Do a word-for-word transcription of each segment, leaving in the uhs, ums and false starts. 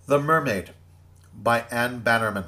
The Mermaid by Anne Bannerman.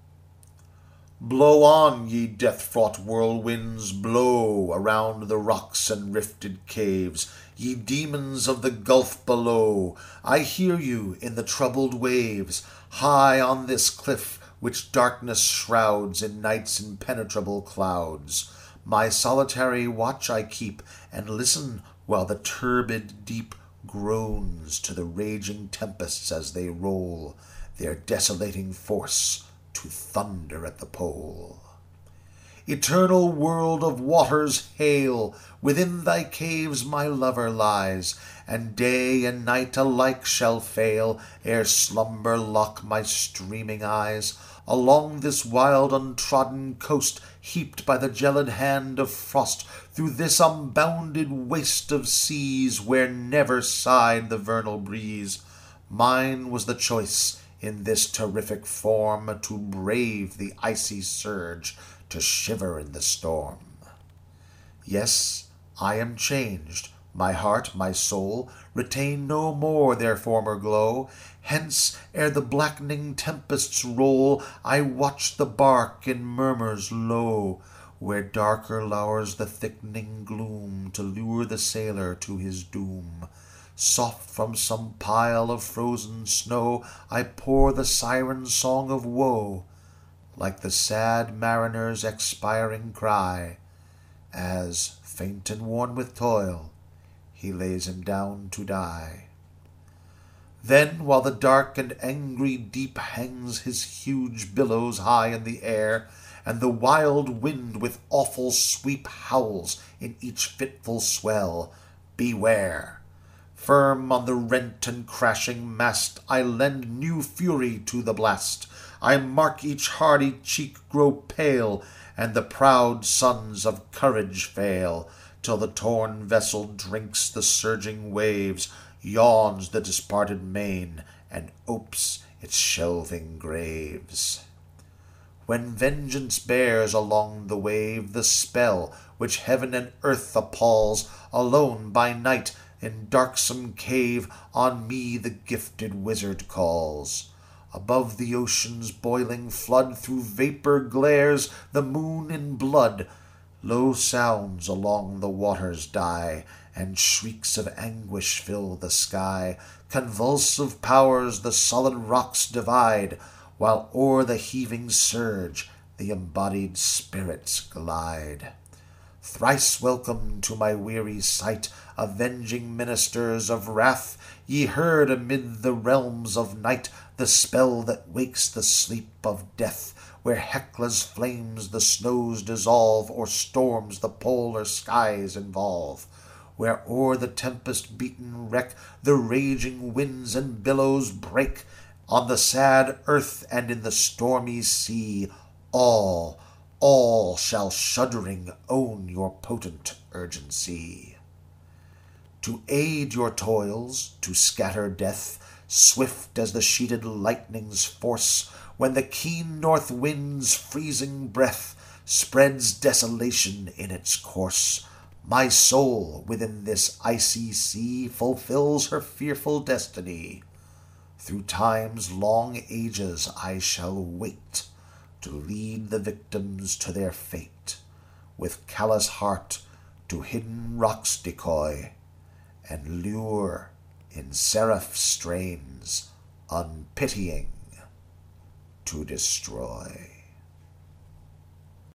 Blow on, ye death-fraught whirlwinds, blow around the rocks and rifted caves, ye demons of the gulf below. I hear you in the troubled waves, high on this cliff which darkness shrouds in night's impenetrable clouds. My solitary watch I keep, and listen while the turbid deep groans to the raging tempests as they roll their desolating force to thunder at the pole. Eternal world of waters, hail! Within thy caves my lover lies, and day and night alike shall fail ere slumber lock my streaming eyes. Along this wild untrodden coast, heaped by the gelid hand of frost, through this unbounded waste of seas, where never sighed the vernal breeze, mine was the choice in this terrific form, to brave the icy surge, to shiver in the storm. Yes, I am changed. My heart, my soul, retain no more their former glow. Hence, ere the blackening tempests roll, I watch the bark in murmurs low, where darker lowers the thickening gloom, to lure the sailor to his doom. Soft from some pile of frozen snow I pour the siren song of woe, like the sad mariner's expiring cry, as, faint and worn with toil, he lays him down to die. Then, while the dark and angry deep hangs his huge billows high in the air, and the wild wind with awful sweep howls in each fitful swell, beware! Firm on the rent and crashing mast, I lend new fury to the blast. I mark each hardy cheek grow pale, and the proud sons of courage fail, till the torn vessel drinks the surging waves, yawns the disparted main, and opes its shelving graves. When vengeance bears along the wave the spell which heaven and earth appalls, alone by night in darksome cave on me the gifted wizard calls. Above the ocean's boiling flood, through vapor glares the moon in blood. Low sounds along the waters die, and shrieks of anguish fill the sky. Convulsive powers the sullen rocks divide, while o'er the heaving surge the embodied spirits glide. Thrice welcome to my weary sight, avenging ministers of wrath, ye heard amid the realms of night the spell that wakes the sleep of death, where Hecla's flames the snows dissolve, or storms the polar skies involve, where o'er the tempest-beaten wreck the raging winds and billows break. On the sad earth and in the stormy sea, all, all shall shuddering own your potent urgency. To aid your toils, to scatter death, swift as the sheeted lightning's force, when the keen north wind's freezing breath spreads desolation in its course, my soul within this icy sea fulfills her fearful destiny. Through time's long ages I shall wait to lead the victims to their fate, with callous heart to hidden rocks decoy, and lure in seraph strains unpitying to destroy.